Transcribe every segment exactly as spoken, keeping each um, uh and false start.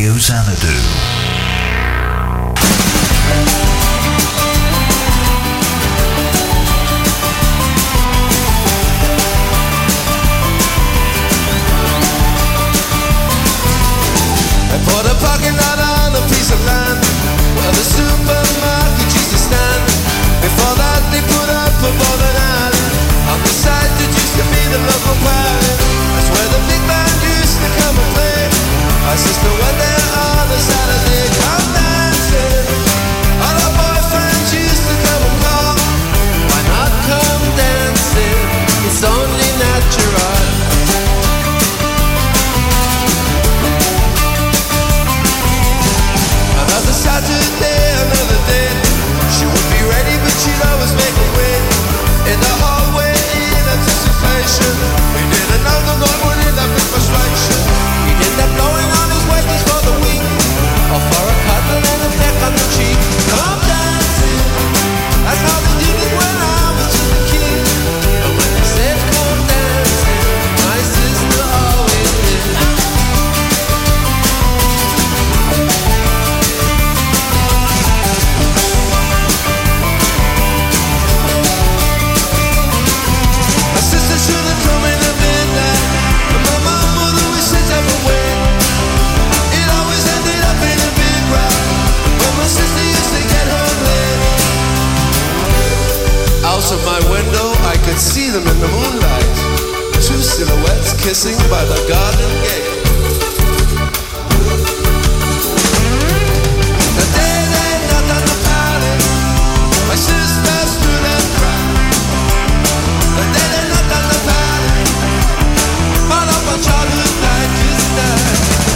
Radio Xanadu. I put a parking lot on a piece of land where the supermarket used to stand. Before that they put up a bowling alley. On the side that used to be the local party. That's where the big band used to come and play. My sister went there on a Saturday. Come dancing. All our boyfriends used to come and call. Why not come dancing? It's only natural. Another Saturday, another day. She would be ready, but she'd always make a wait. In the hallway, in anticipation. We didn't know the Lord would end up in frustration. He'd end up blowing on his wages for the week, or for a cuddle and a peck on the cheek. Come dancing, that's how they did it when I was just a kid. And when they said come dancing, my sister always did. Should have come in at midnight, but my mom would always sit up and wait. It always ended up in a big row when my sister used to get home late. Out of my window I could see them in the moonlight, two silhouettes kissing by the garden gate. The day they knocked on the palace, my sister stood and cried. The day they knocked on the palace, all of my childhood light just died.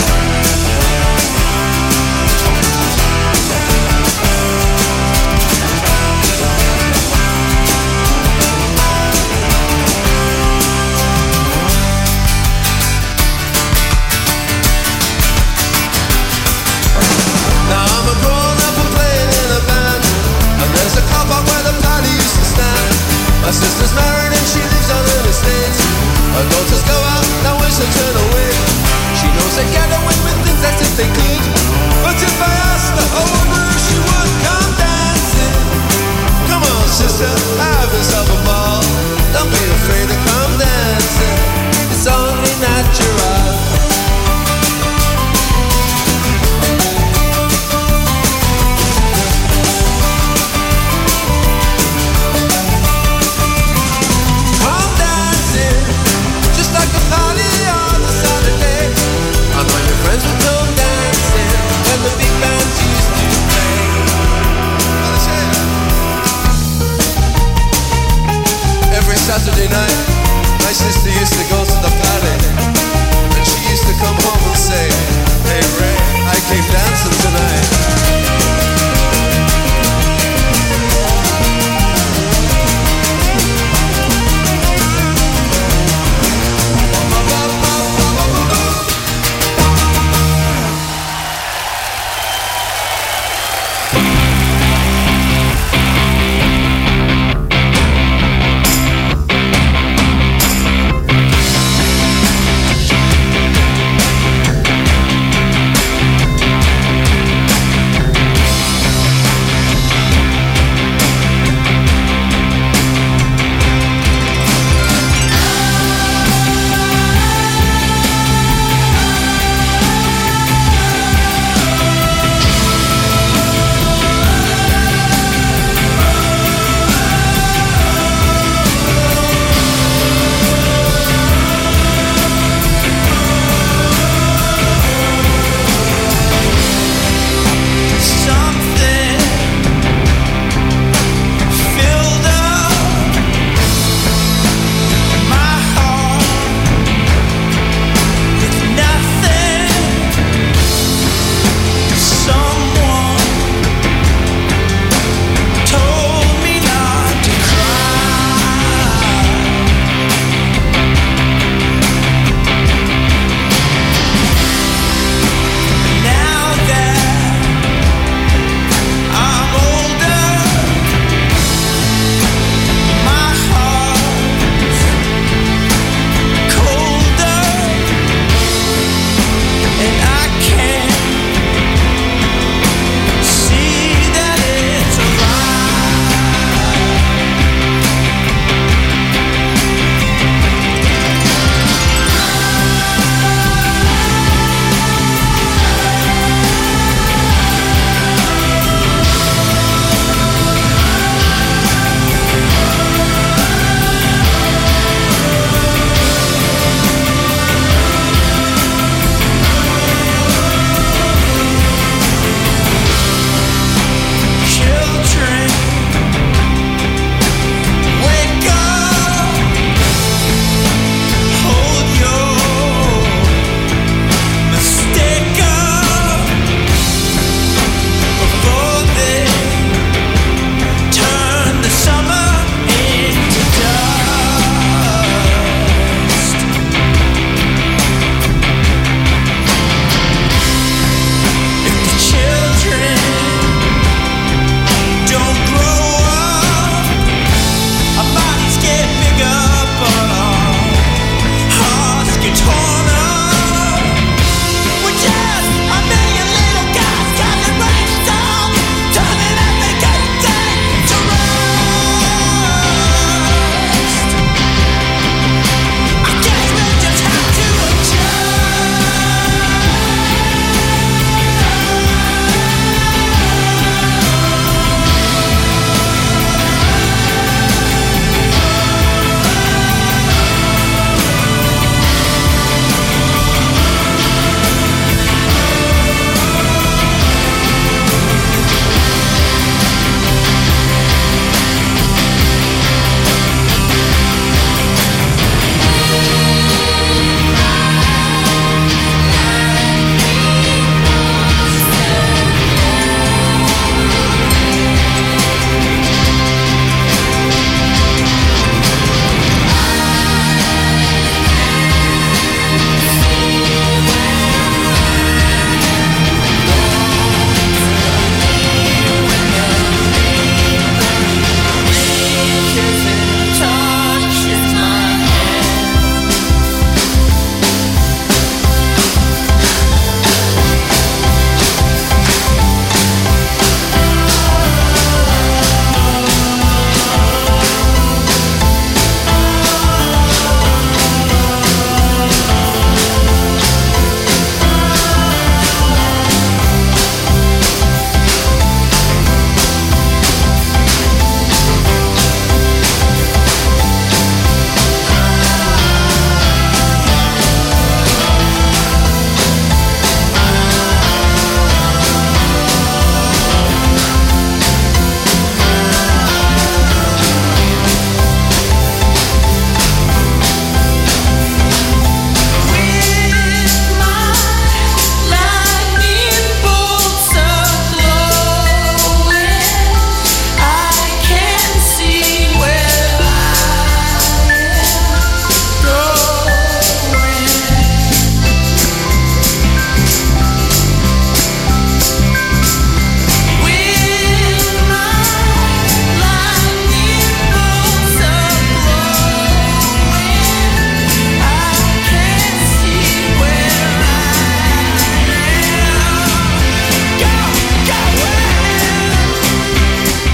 Now I'm a grown up and playing in a band, and there's a car park where the party used to stand. My sister's married and she lives on an estate. Her daughters go out, now wish to turn away. She knows they get away with things as if they could, but if I asked her, I wonder if she would come dancing. Come on sister, have yourself a ball. Don't be afraid to come dancing. It's only natural. Like a party on a Saturday, and when your friends would come dancing, when the big band used to play. Every Saturday night, my sister used to go to the party, and she used to come home and say, hey Ray, I came dancing tonight.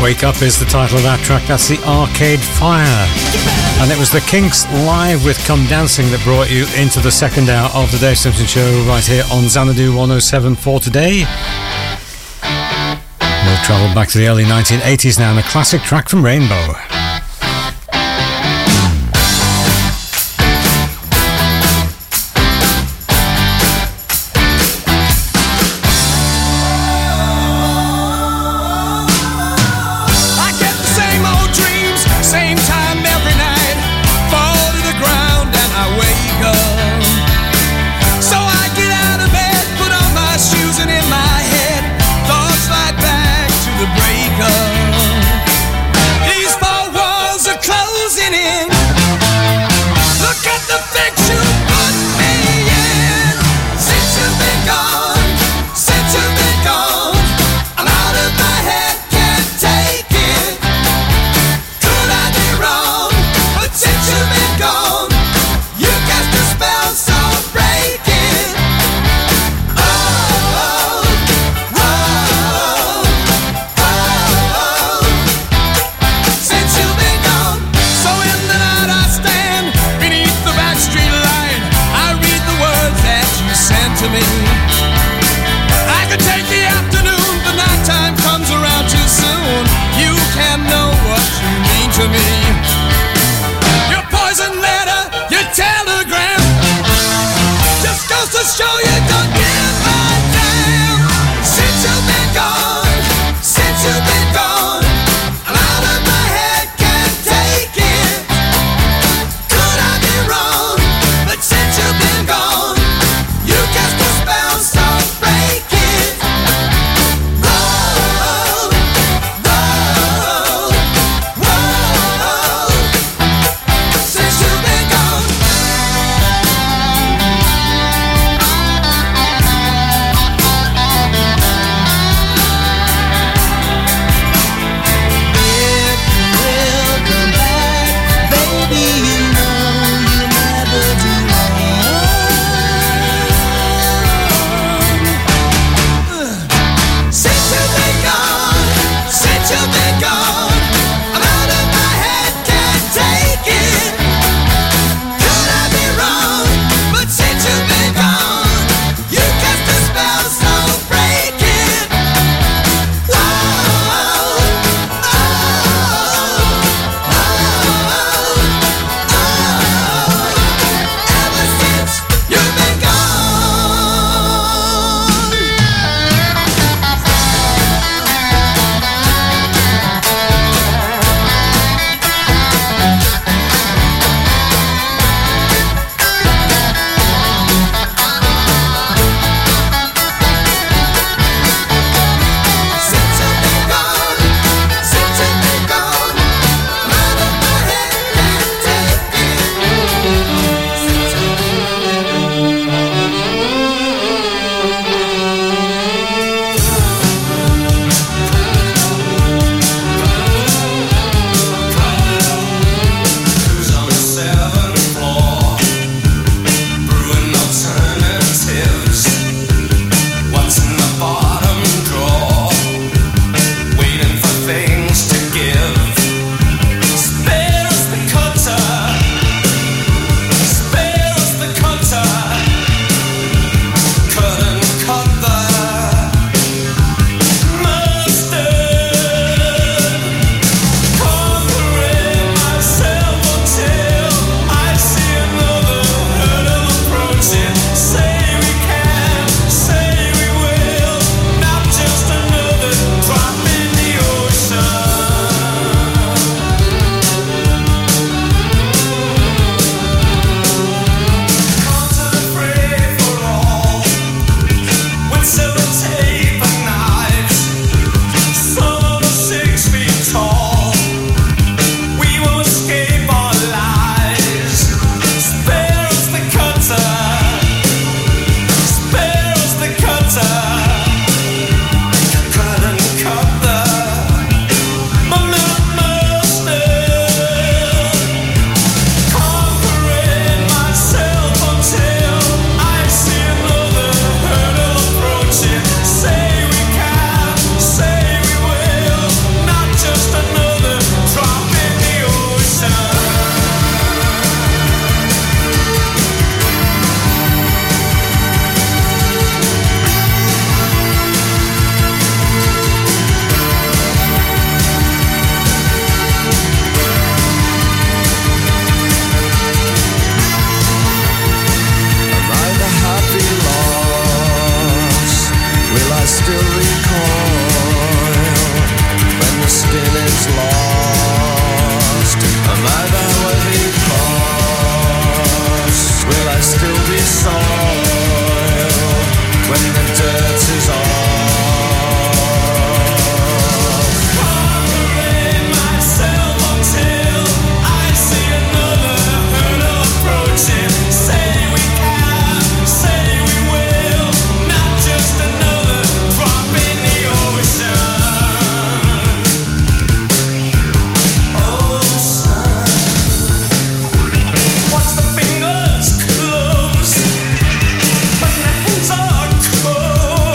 Wake Up is the title of that track. That's the Arcade Fire. And it was the Kinks live with Come Dancing that brought you into the second hour of the Dave Simpson Show right here on Xanadu one oh seven for today. We'll travel back to the early nineteen eighties now and a classic track from Rainbow. Oh is lost, am I the worthy cost? Will I still be soil when the dirt is off? Covering myself until I see another herd approaching. Say we can, say we will, not just another drop in the ocean. Watch the fingers close when the hands are cold.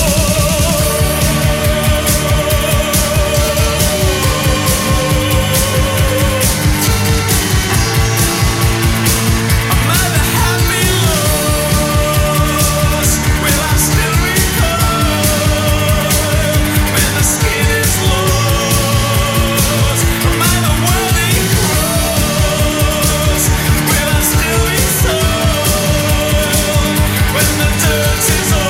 Am I the happy lost? Will I still recoil when the skin is lost? Am I the worthy cross? Will I still be soiled when the dirt is off?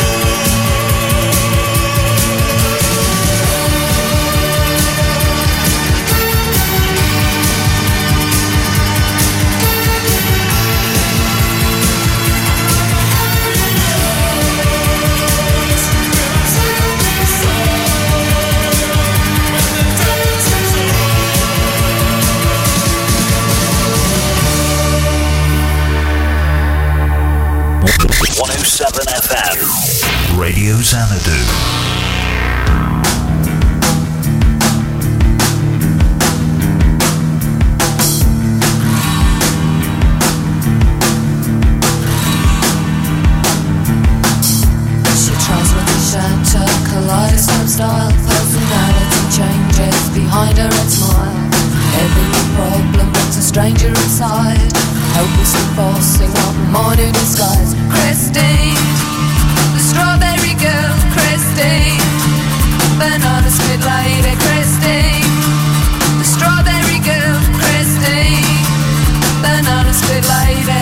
one oh seven F M, Radio Xanadu. She tries with the shatter, kaleidoscope style. Personality changes behind her and smile. Every problem brings a stranger inside. Hopelessly forcing up modern disguise. Christine, the strawberry girl. Christine, banana split lady. Christine, the strawberry girl. Christine, banana split lady.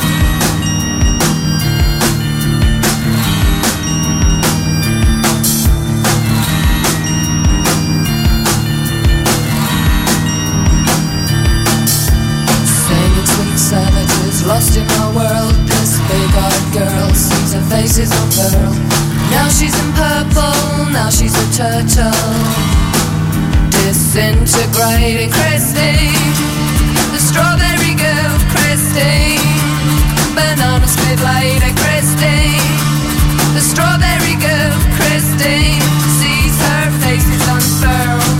Singing sweet savages, lost in my world. This big-eyed girl sees her faces unfurled. Now she's in purple, now she's a turtle. Disintegrating Christine, the strawberry girl. Christine, banana split lady. Christine, the strawberry girl. Christine sees her faces unfurled.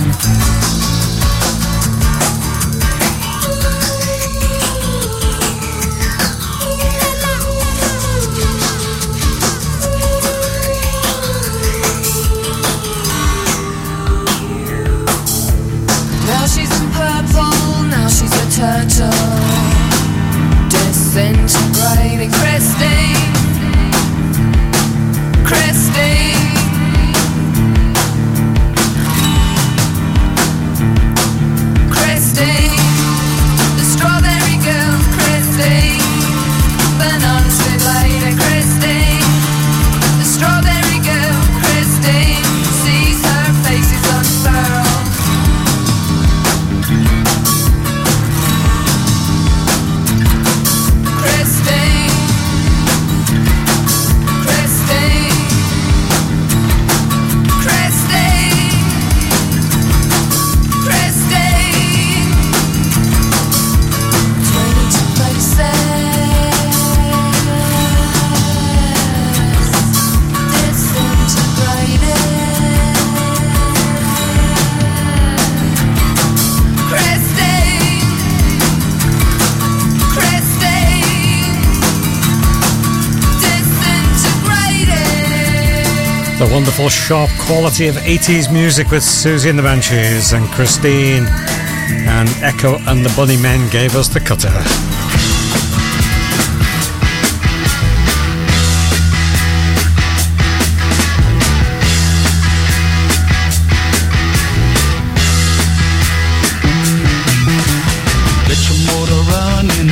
Now she's in purple, now she's a turtle. Disintegrating Christine, Christine. Christine, the strawberry girl. Christine, banana split lady. Christine, the strawberry girl. Christine sees her faces unfurled. Christine, Christine, Christine, Christine. Twenty-two places, disintegrated. Christine, Christine, disintegrated. The wonderful sharp quality of eighties music with Susie and the Banshees and Christine, and Echo and the Bunnymen gave us the cutter. Get your motor running,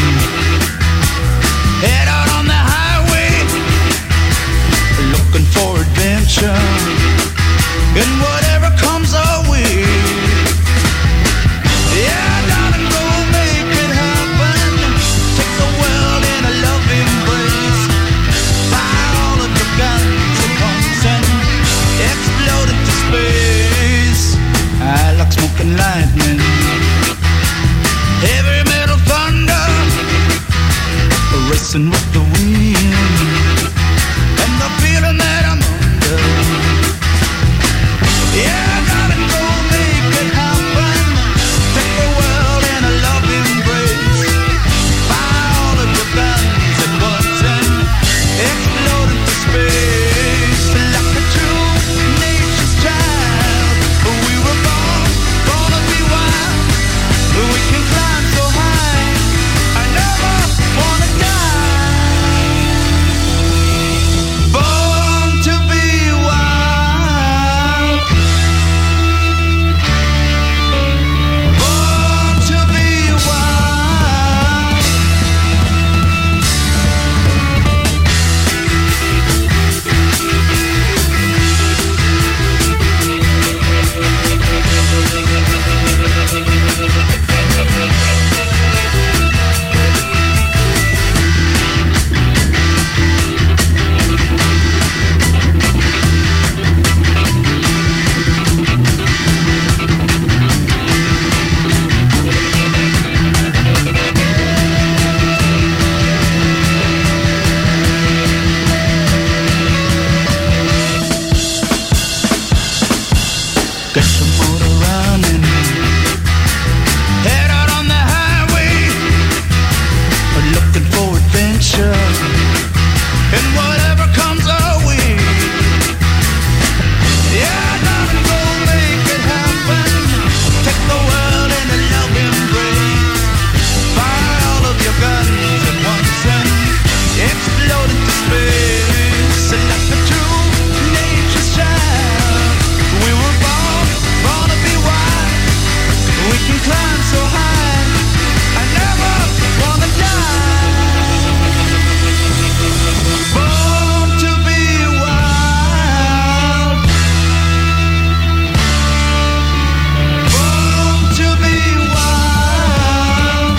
head out on the highway, looking for adventure, and whatever comes our way. motor running. Head out on the highway, looking for adventure, and whatever comes our way. Yeah, darling, go make it happen. Take the world in a love embrace. Fire all of your guns at once and explode into space. And like a true nature's child, we were born, born to be wild. We can climb so high, I never wanna die. Born to be wild. Born to be wild.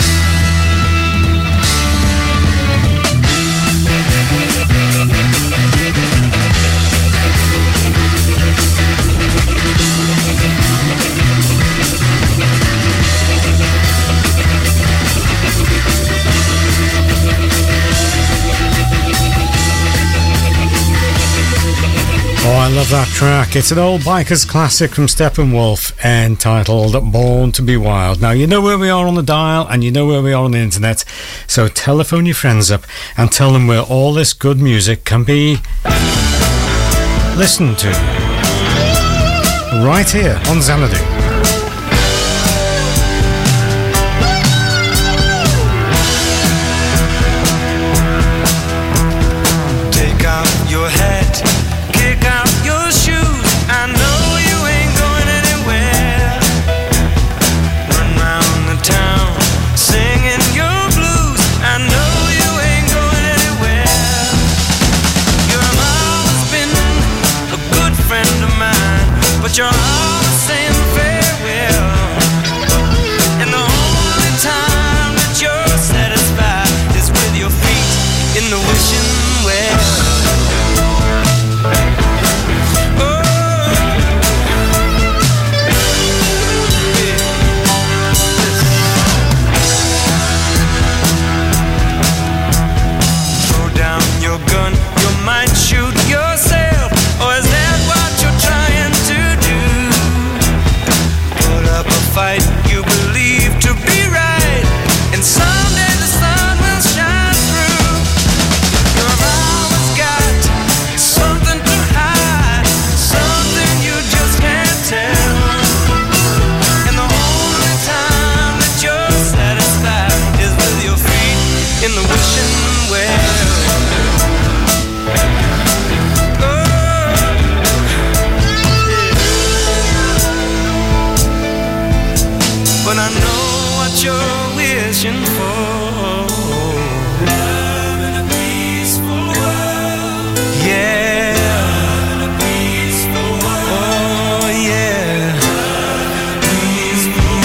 Oh, I love that track. It's an old biker's classic from Steppenwolf entitled Born to be Wild. Now, you know where we are on the dial and you know where we are on the internet, so telephone your friends up and tell them where all this good music can be listened to. Right here on Xanadu. Take out your hat, kick out your shoes. I know you ain't going anywhere. Run round the town singing your blues. I know you ain't going anywhere. Your mama's been a good friend of mine, but you're always saying farewell. And the only time that you're satisfied is with your feet in the wishing well. Throw down your gun, you might shoot yourself. Or is that what you're trying to do? Put up a fight you believe to be right, and someday the sun will shine through. You've always got something to hide, something you just can't tell. And the only time that you're satisfied is with your feet in the wishing well. Oh, yeah. But I know what you're wishing for. Love in a peaceful world. Yeah. Love in a peaceful world. Oh, yeah. Love in a peaceful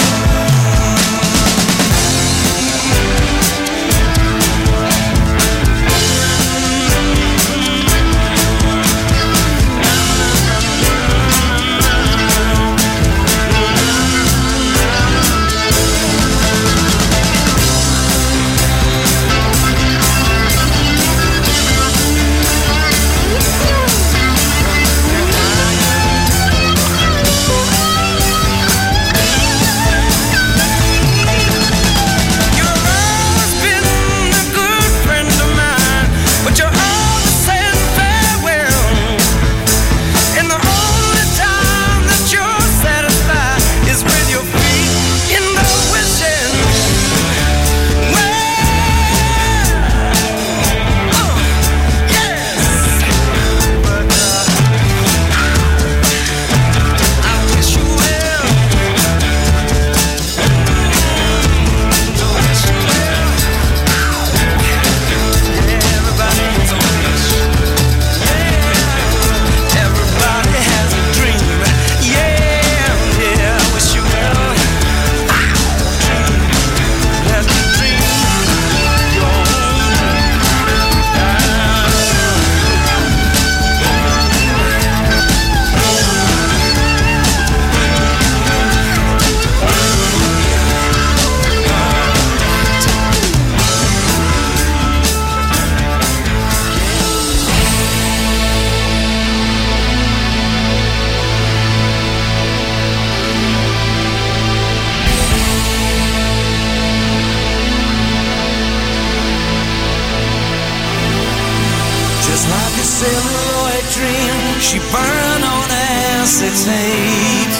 dream, she burned on acetate,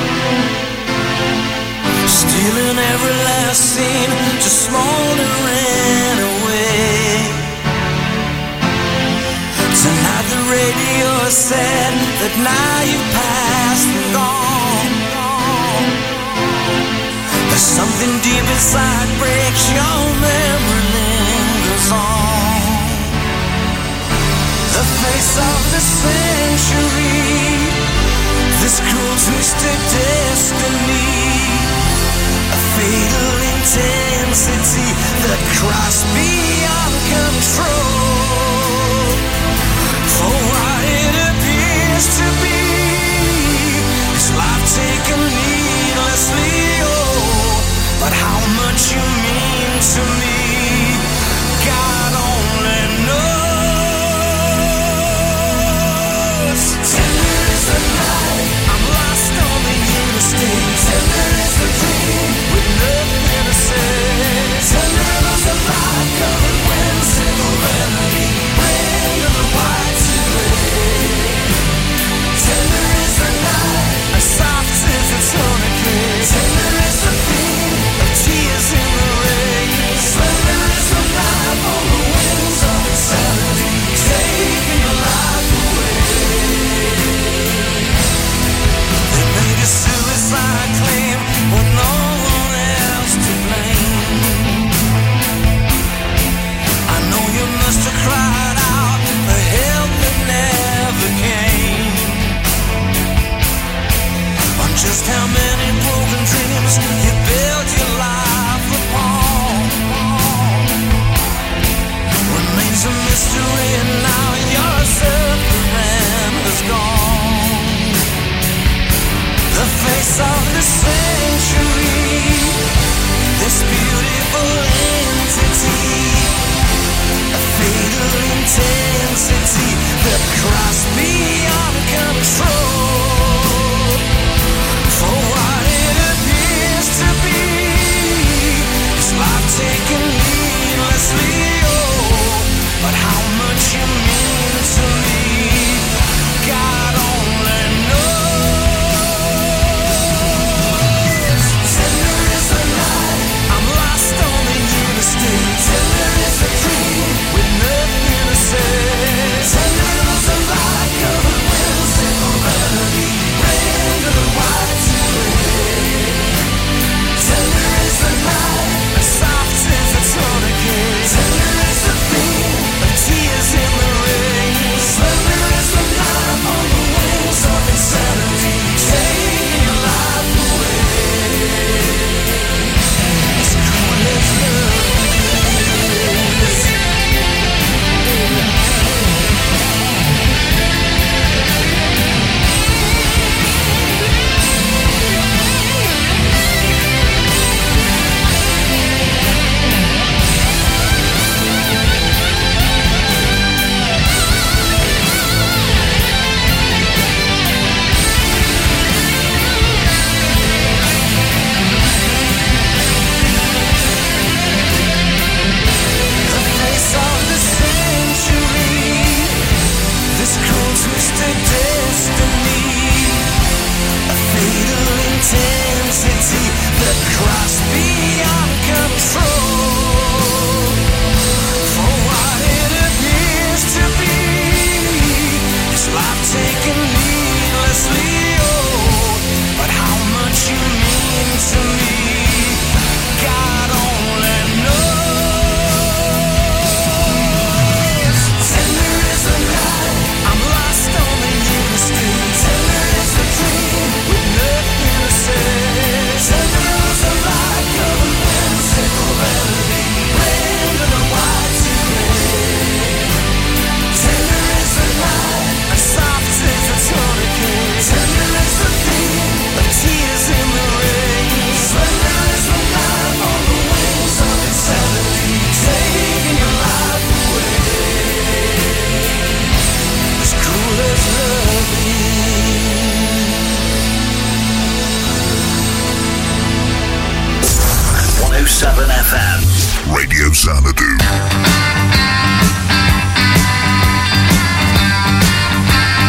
stealing every last scene, just smoldering away. Tonight the radio said that now you've passed and gone. There's something deep inside breaks, your memory lingers on. The face of the century, this cruel twisted destiny, a fatal intensity that crossed beyond control. For what it appears to be is life taken needlessly, oh, but how much you mean to me, God only knows. Tender is the night, I'm lost on the interstate. Tender is the dream, with nothing to say. Tender is the light, covered wind, single remedy, rain of the white to gray. Tender is the night, as soft as a tourniquet. Tender is the theme of tears in the rain. Slender is the night on the wings of insanity, taking your life away. They made a suicide claim with no one else to blame. I know you must have cried out for help that never came. On just how many broken dreams you built your life upon remains a mystery, and now your suffering has gone. The face of the century, this beautiful entity, a fatal intensity that crossed beyond control. For what it appears to be is life taken needlessly, oh, but how much you mean to me, God only knows. Tender is the night, I'm lost on the interstate. Tender is the dream, with nothing to say. Tender is the light, covered with single remedy, rain to the white to gray. Tender is the night, as soft as a tourniquet. Tender is the theme of tears in the rain. Slender is the night on the wings of insanity, taking your life away. As cruel as love is. The face of the century, this cruel twisted destiny, a fatal intensity that crossed beyond control. For what it appears to be is life taken needlessly, oh, but how much you mean to me, God only knows. Tender is the night, I'm lost on the interstate. Tender is the dream, with nothing to say. Tender is the light, covered with single remedy, rain to the white to gray. Tender is the night, as soft as a tourniquet. Tender is the theme of tears in the rain. Slender is the night on the wings of insanity, taking your life away. As cruel as love is. one oh seven F M. Radio Xanadu.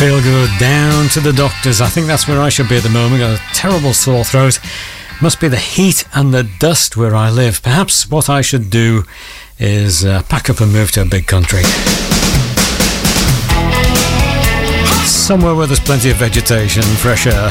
feel good, down to the doctors. I think that's where I should be at the moment. Got a terrible sore throat. Must be the heat and the dust where I live. Perhaps what I should do is uh, pack up and move to a big country. Somewhere where there's plenty of vegetation and fresh air.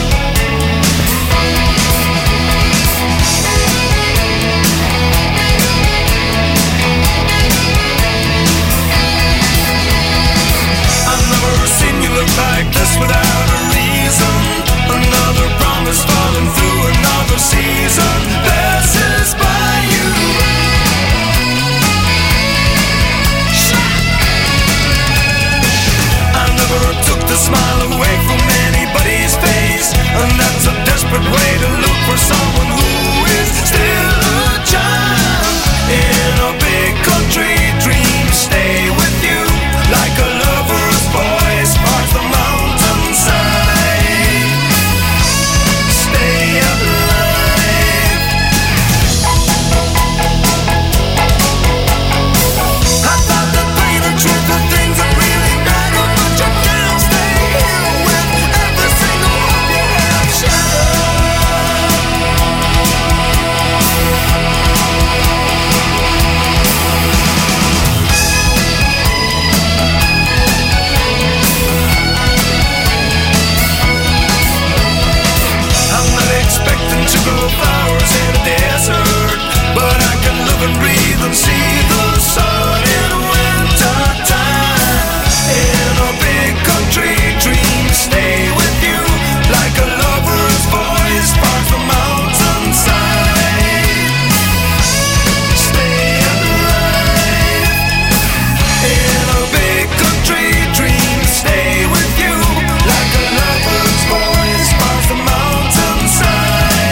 Like this without a reason. Another promise falling through another season passes by you. I never took the smile away from anybody's face, and that's a desperate way to look for someone who is still a child. In a big country, dreams stay with you like a lover's voice parts the mountainside. Stay alive. I thought the pain and truth are things that really matter, but you can't stay here with every single one you have shattered. Expecting to grow flowers in a desert, but I can live and breathe and see the sun in winter time. In a big country, dreams stay with you like a lover's voice parts the mountainside. Stay alive. In a big country, dreams stay with you like a lover's voice parts the mountainside.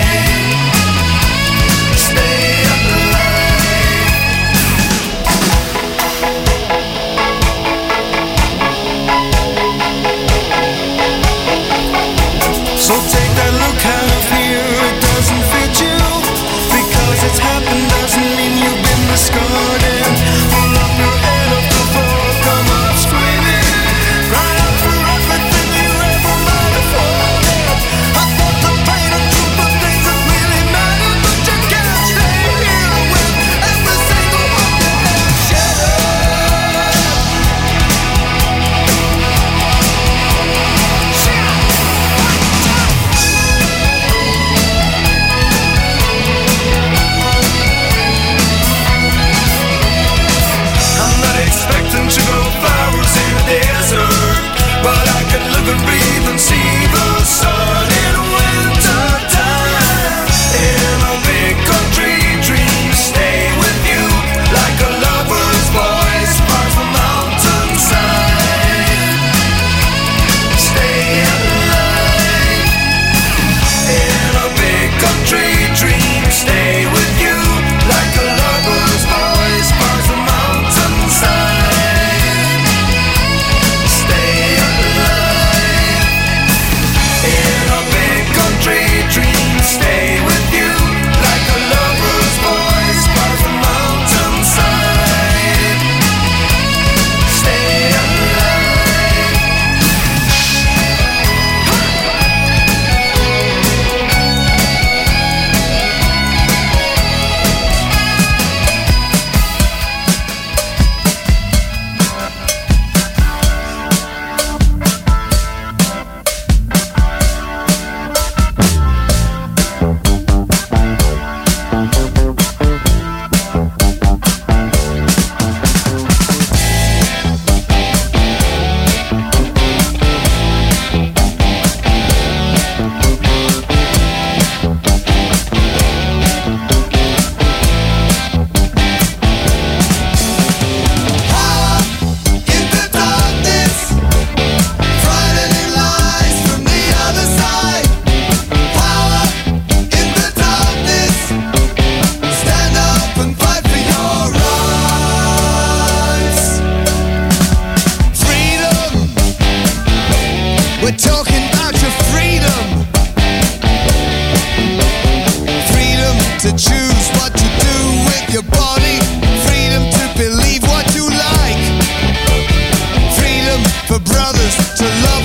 So take that look out of here, it doesn't fit you. Because it's happened doesn't mean you've been discarded. Pull up your head off the floor, come up screaming. Cry out for everything you ever might have wanted. I thought the pain and truth were things that really matter, but you can't stay here with every single one you have shattered. Expecting to grow flowers in a desert, but I can live and breathe and see the sun in winter time. In a big country, dreams stay with you like a lover's voice parts the mountainside. Stay alive. In a big country, dreams stay with you like a lover's voice parts the mountainside. Dreams stay with you like a lover's voice parts the mountainside. Stay alive. to choose what to do with your body, freedom to believe what you like, freedom for brothers to love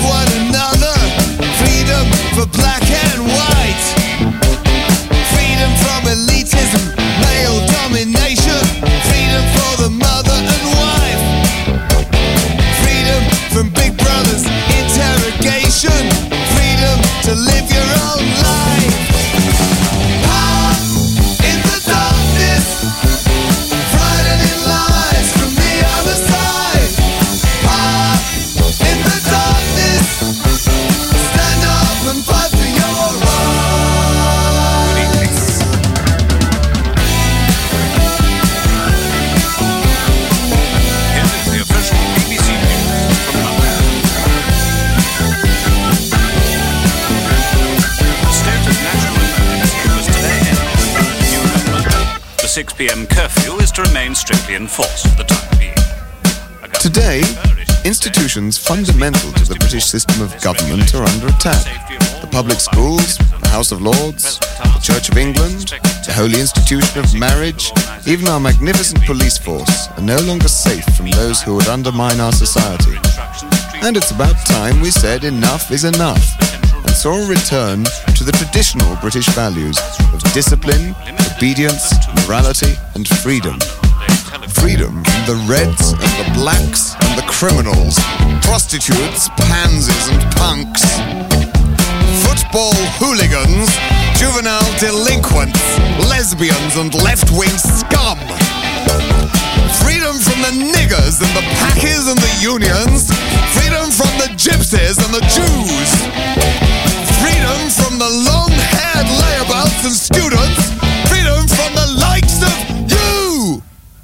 six p.m. curfew is to remain strictly enforced for the time being. Today, institutions fundamental to the British system of government are under attack. The public schools, the House of Lords, the Church of England, the holy institution of marriage, even our magnificent police force are no longer safe from those who would undermine our society. And it's about time we said enough is enough, and saw a return to the traditional British values of discipline, obedience, morality, and freedom. Freedom from the reds and the blacks and the criminals, prostitutes, pansies and punks, football hooligans, juvenile delinquents, lesbians and left-wing scum. Freedom from the niggers and the packies and the unions, freedom from the gypsies and the Jews, freedom from the long-haired layabouts and students, freedom from the likes of you!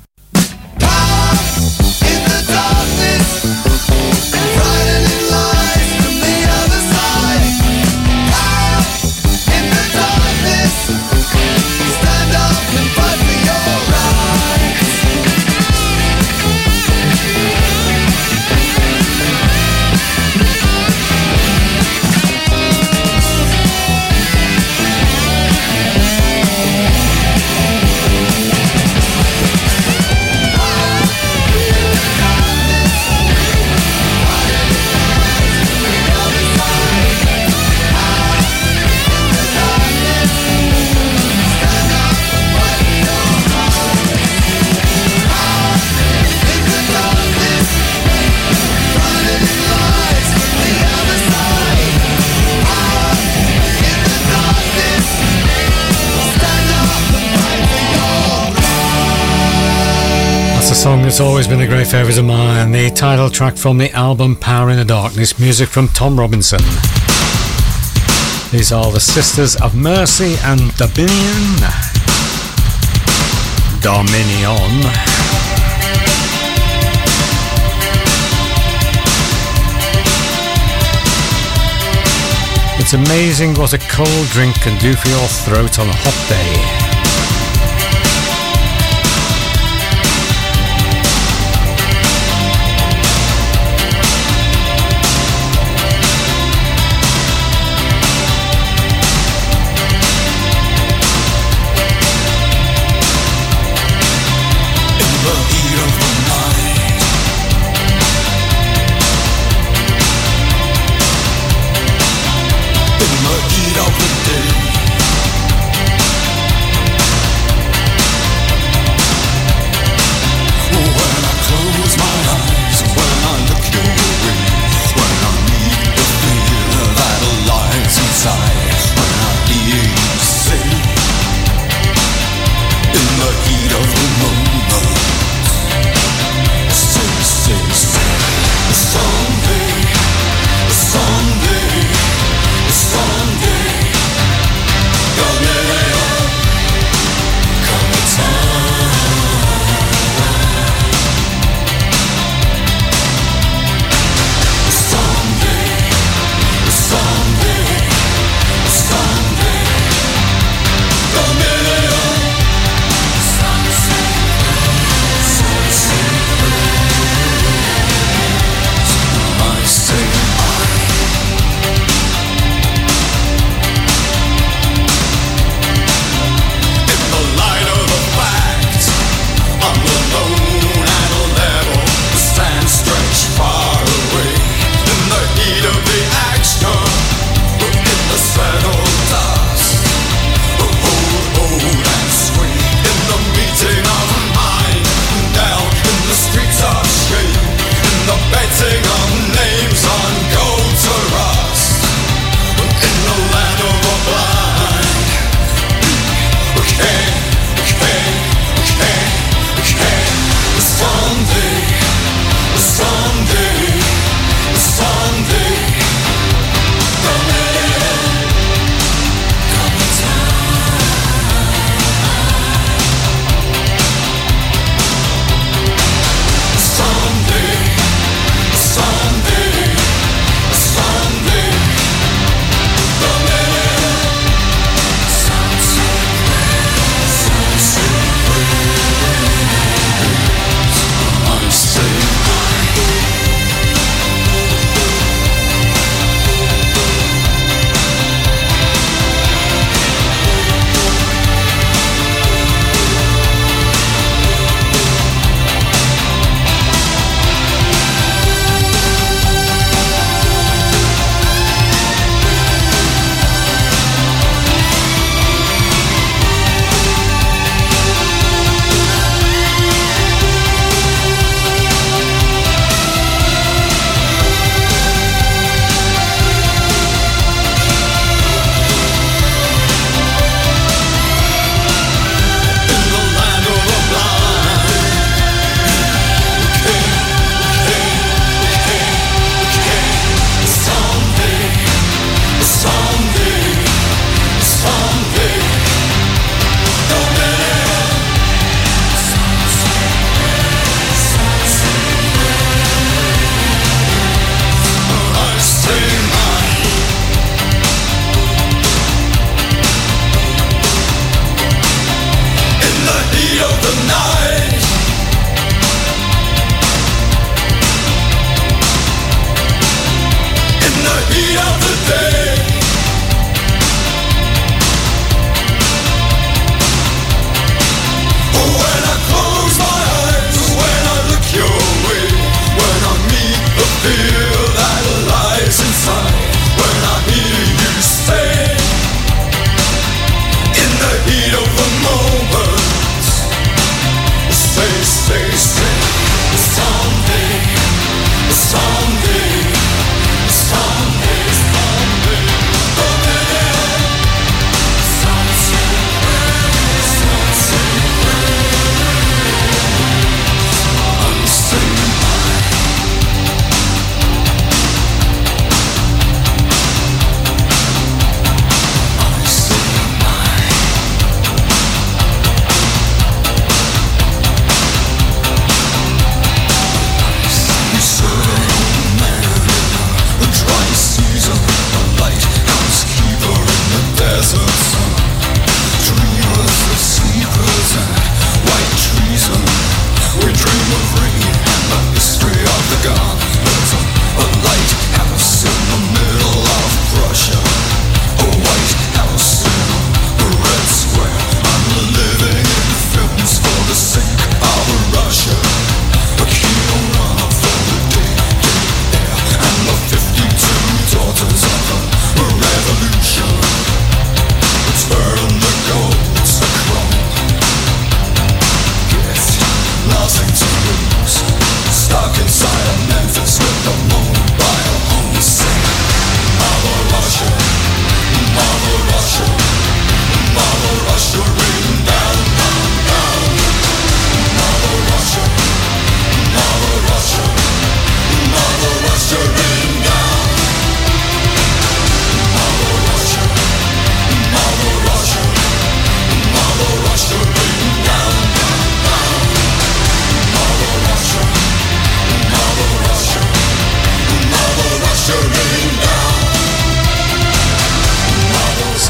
A song that's always been a great favourite of mine, the title track from the album Power in the Darkness, music from Tom Robinson. These are the Sisters of Mercy and Dominion. Dominion. It's amazing what a cold drink can do for your throat on a hot day.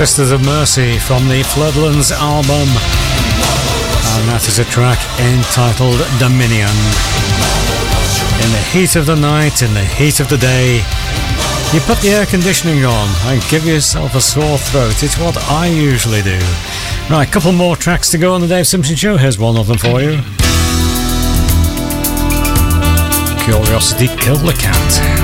Sisters of Mercy from the Floodlands album, and that is a track entitled Dominion. In the heat of the night, in the heat of the day, you put the air conditioning on and give yourself a sore throat. It's what I usually do. Right, a couple more tracks to go on the Dave Simpson Show. Here's one of them for you. Curiosity Killed the Cat.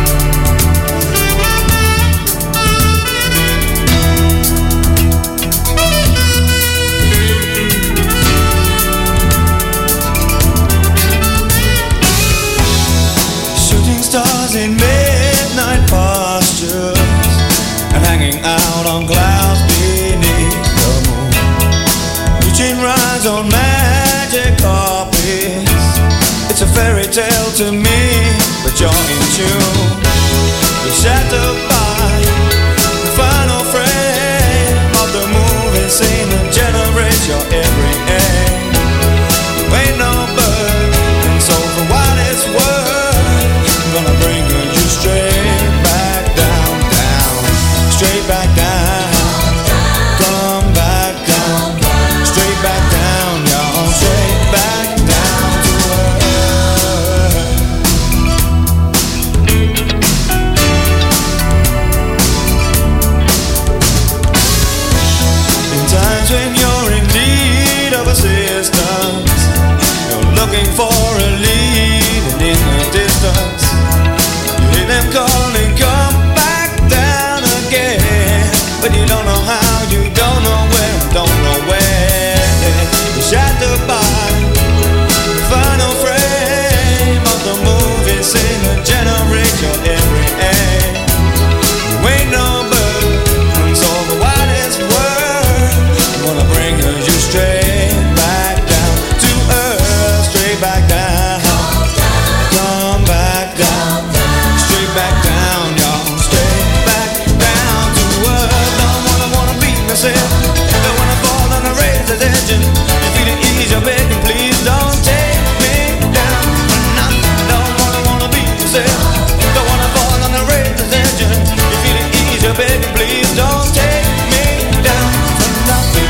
In midnight postures and hanging out on clouds beneath the moon, reaching rides on magic carpets. It's a fairy tale to me, but you're in tune. You're shattered by the final frame of the movie scene that generates your every aim. You ain't no bird, and so for what it's worth, gonna bring you straight back down, down, straight back down, come back down, straight back down, y'all, straight back down to earth. In times when you're in need of assistance, you're looking for a lead and in the distance, them calling, come back down again. But you don't know how, you don't know where, don't know when. You're shattered by the final frame of the movie scene that generates your every aim. You ain't no bird, and so for what it's worth, I wanna bring you straight back down to earth, straight back down, come back down, back down, y'all, straight back down to earth. Don't wanna, wanna beat myself, don't wanna fall on the razor's edge and you feel it ease, you're begging, please don't take me down for nothing. Don't wanna, wanna beat myself, don't wanna fall on the razor's edge and you feel it ease, you're begging, please don't take me down for nothing.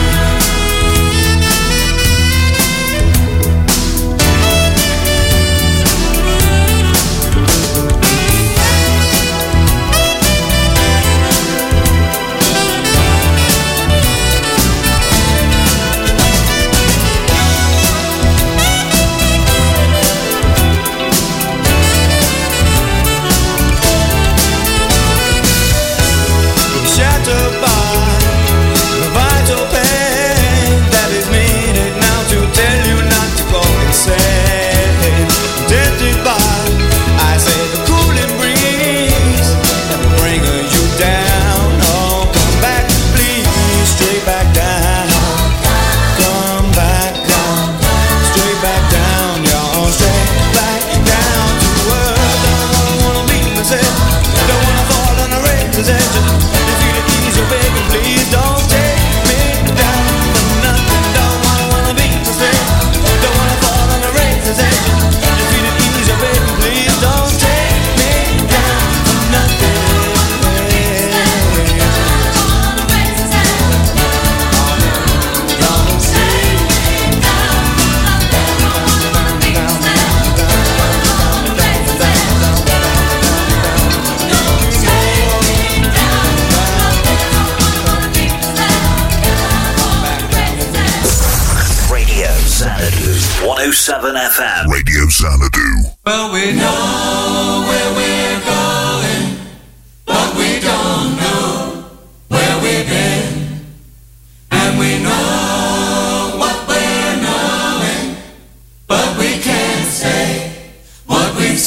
one oh seven F M. Radio Xanadu. Well, we know where we're going, but we don't know where we've been. And we know what we're knowing, but we can't say what we've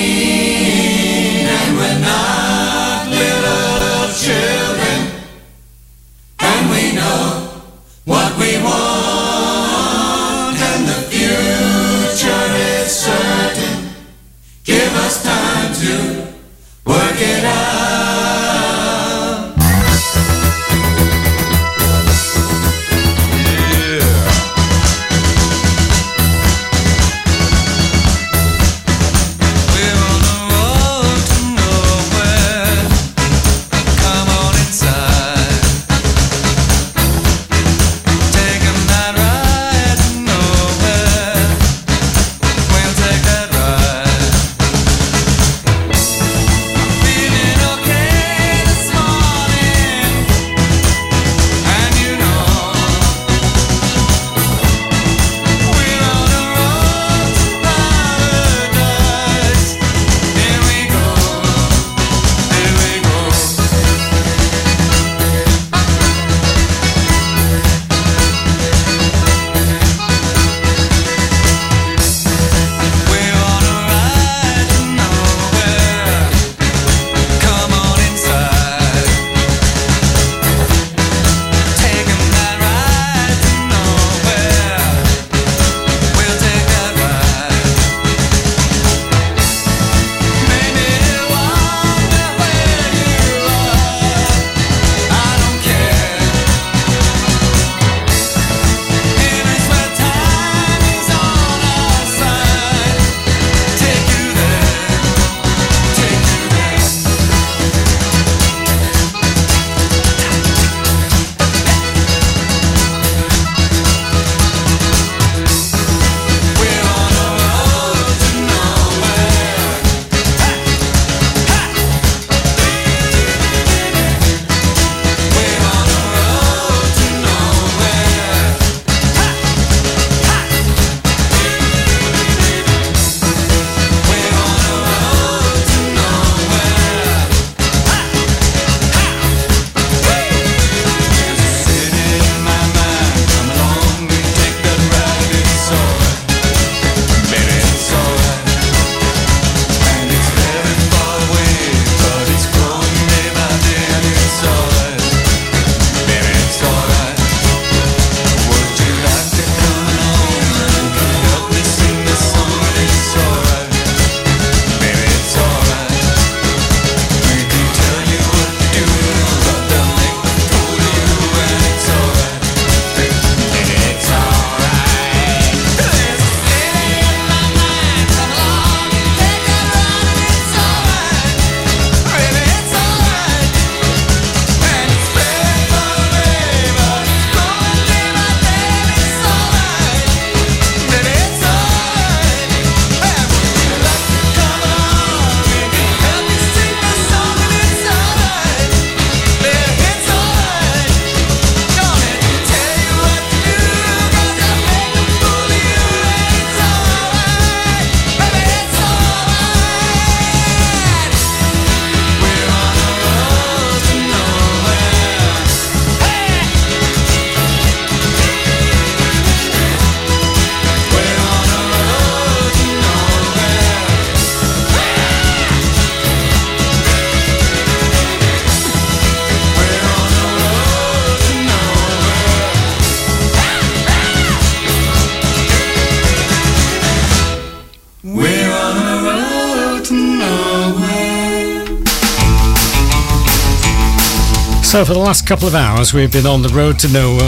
seen. And we're not little children, and we know what we want. Give us time to So for the last couple of hours we've been on the road to nowhere